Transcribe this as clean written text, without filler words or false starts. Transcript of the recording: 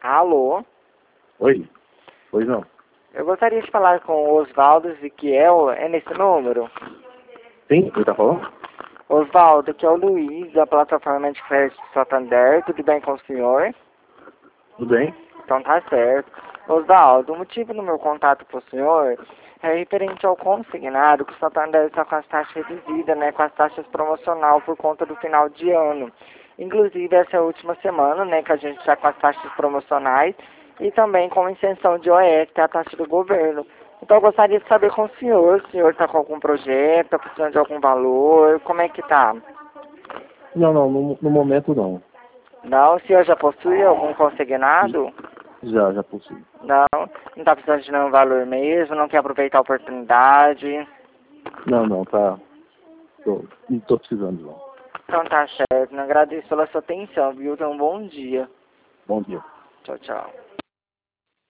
Alô? Oi? Pois não. Eu gostaria de falar com o Osvaldo Ezequiel. É nesse número? Sim, ele tá falando? Osvaldo, que é o Luiz, da plataforma de crédito Santander. Tudo bem com o senhor? Tudo bem? Então tá certo. Osvaldo, o motivo do meu contato com o senhor é referente ao consignado que o Santander está com as taxas reduzidas, né? Com as taxas promocional por conta do final de ano. Inclusive, essa é a última semana, né? Que a gente está com as taxas promocionais e também com a isenção de OE, que é a taxa do governo. Então, eu gostaria de saber com o senhor está com algum projeto, está precisando de algum valor, como é que tá? Não, no momento não. Não, o senhor já possui algum consignado? Já possui. Não está precisando de nenhum valor mesmo, não quer aproveitar a oportunidade. Não, tá. Não tô precisando não. Então tá certo, não agradeço pela sua atenção, viu? Tenha um bom dia. Bom dia. Tchau, tchau.